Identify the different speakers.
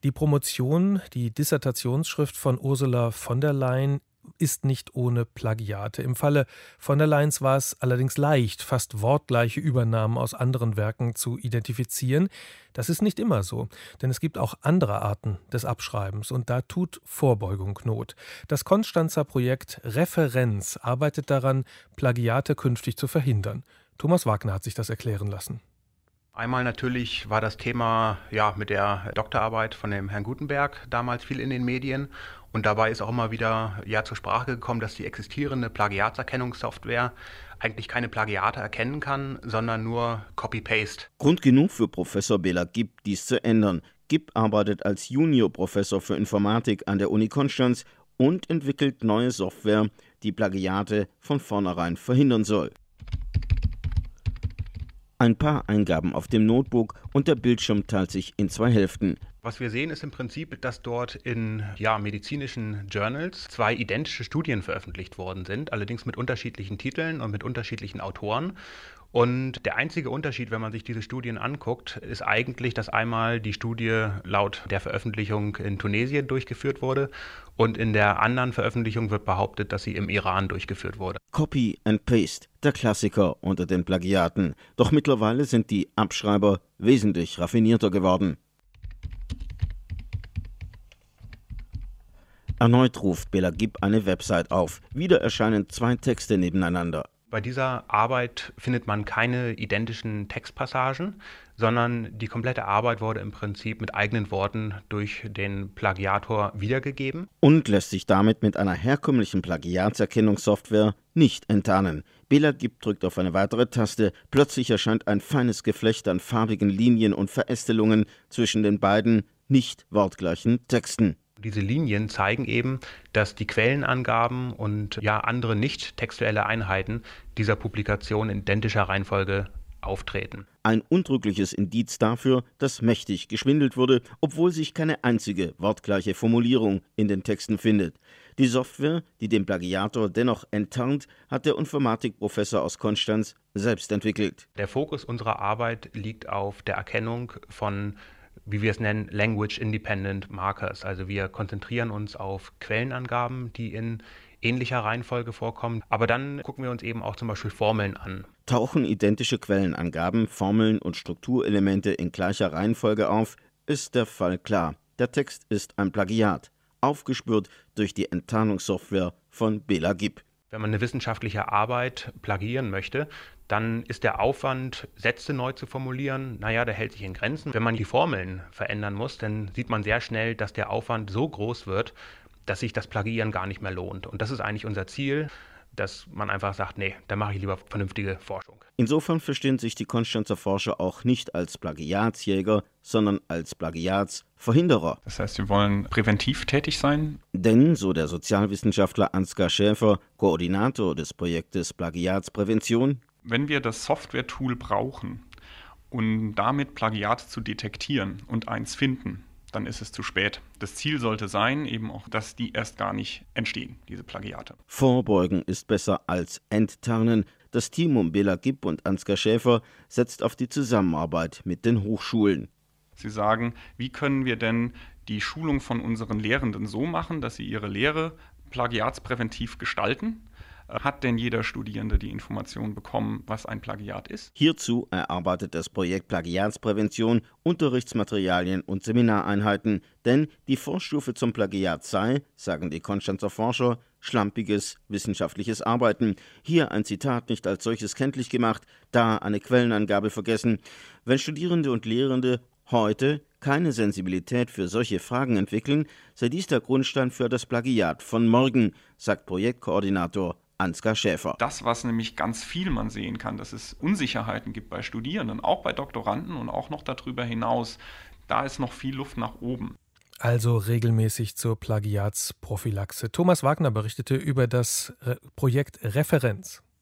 Speaker 1: Die Promotion, die Dissertationsschrift von Ursula von der Leyen ist nicht ohne Plagiate. Im Falle von der Leyen war es allerdings leicht, fast wortgleiche Übernahmen aus anderen Werken zu identifizieren. Das ist nicht immer so, denn es gibt auch andere Arten des Abschreibens und da tut Vorbeugung Not. Das Konstanzer Projekt Referenz arbeitet daran, Plagiate künftig zu verhindern. Thomas Wagner hat sich das erklären lassen.
Speaker 2: Einmal natürlich war das Thema mit der Doktorarbeit von dem Herrn Gutenberg damals viel in den Medien. Und dabei ist auch immer wieder zur Sprache gekommen, dass die existierende Plagiatserkennungssoftware eigentlich keine Plagiate erkennen kann, sondern nur Copy-Paste.
Speaker 3: Grund genug für Professor Béla Gibb, dies zu ändern. Gibb arbeitet als Juniorprofessor für Informatik an der Uni Konstanz und entwickelt neue Software, die Plagiate von vornherein verhindern soll. Ein paar Eingaben auf dem Notebook und der Bildschirm teilt sich in zwei Hälften.
Speaker 2: Was wir sehen, ist im Prinzip, dass dort in medizinischen Journals 2 identische Studien veröffentlicht worden sind, allerdings mit unterschiedlichen Titeln und mit unterschiedlichen Autoren. Und der einzige Unterschied, wenn man sich diese Studien anguckt, ist eigentlich, dass einmal die Studie laut der Veröffentlichung in Tunesien durchgeführt wurde und in der anderen Veröffentlichung wird behauptet, dass sie im Iran durchgeführt wurde.
Speaker 3: Copy and Paste, der Klassiker unter den Plagiaten. Doch mittlerweile sind die Abschreiber wesentlich raffinierter geworden. Erneut ruft Béla Gibb eine Website auf. Wieder erscheinen 2 Texte nebeneinander.
Speaker 2: Bei dieser Arbeit findet man keine identischen Textpassagen, sondern die komplette Arbeit wurde im Prinzip mit eigenen Worten durch den Plagiator wiedergegeben.
Speaker 3: Und lässt sich damit mit einer herkömmlichen Plagiatserkennungssoftware nicht enttarnen. Béla Gibb drückt auf eine weitere Taste. Plötzlich erscheint ein feines Geflecht an farbigen Linien und Verästelungen zwischen den beiden nicht wortgleichen Texten.
Speaker 2: Diese Linien zeigen eben, dass die Quellenangaben und andere nicht textuelle Einheiten dieser Publikation in identischer Reihenfolge auftreten.
Speaker 3: Ein untrügliches Indiz dafür, dass mächtig geschwindelt wurde, obwohl sich keine einzige wortgleiche Formulierung in den Texten findet. Die Software, die den Plagiator dennoch enttarnt, hat der Informatikprofessor aus Konstanz selbst entwickelt.
Speaker 2: Der Fokus unserer Arbeit liegt auf der Erkennung von, wie wir es nennen, Language Independent Markers. Also wir konzentrieren uns auf Quellenangaben, die in ähnlicher Reihenfolge vorkommen. Aber dann gucken wir uns eben auch zum Beispiel Formeln an.
Speaker 3: Tauchen identische Quellenangaben, Formeln und Strukturelemente in gleicher Reihenfolge auf, ist der Fall klar. Der Text ist ein Plagiat, aufgespürt durch die Enttarnungssoftware von Béla Gibb.
Speaker 2: Wenn man eine wissenschaftliche Arbeit plagiieren möchte, dann ist der Aufwand, Sätze neu zu formulieren, der hält sich in Grenzen. Wenn man die Formeln verändern muss, dann sieht man sehr schnell, dass der Aufwand so groß wird, dass sich das Plagiieren gar nicht mehr lohnt. Und das ist eigentlich unser Ziel, dass man einfach sagt, nee, da mache ich lieber vernünftige Forschung.
Speaker 3: Insofern verstehen sich die Konstanzer Forscher auch nicht als Plagiatsjäger, sondern als Plagiatsverhinderer.
Speaker 4: Das heißt, wir wollen präventiv tätig sein.
Speaker 3: Denn, so der Sozialwissenschaftler Ansgar Schäfer, Koordinator des Projektes Plagiatsprävention:
Speaker 4: Wenn wir das Software-Tool brauchen, um damit Plagiate zu detektieren und eins finden, dann ist es zu spät. Das Ziel sollte sein, eben auch, dass die erst gar nicht entstehen, diese Plagiate.
Speaker 3: Vorbeugen ist besser als enttarnen. Das Team um Béla Gibb und Ansgar Schäfer setzt auf die Zusammenarbeit mit den Hochschulen.
Speaker 4: Sie sagen, wie können wir denn die Schulung von unseren Lehrenden so machen, dass sie ihre Lehre plagiatspräventiv gestalten? Hat denn jeder Studierende die Information bekommen, was ein Plagiat ist?
Speaker 3: Hierzu erarbeitet das Projekt Plagiatsprävention Unterrichtsmaterialien und Seminareinheiten. Denn die Vorstufe zum Plagiat sei, sagen die Konstanzer Forscher, schlampiges wissenschaftliches Arbeiten. Hier ein Zitat nicht als solches kenntlich gemacht, da eine Quellenangabe vergessen. Wenn Studierende und Lehrende heute keine Sensibilität für solche Fragen entwickeln, sei dies der Grundstein für das Plagiat von morgen, sagt Projektkoordinator Ansgar Schäfer.
Speaker 4: Das, was nämlich ganz viel man sehen kann, dass es Unsicherheiten gibt bei Studierenden, auch bei Doktoranden und auch noch darüber hinaus, da ist noch viel Luft nach oben.
Speaker 1: Also regelmäßig zur Plagiatsprophylaxe. Thomas Wagner berichtete über das Projekt Referenz.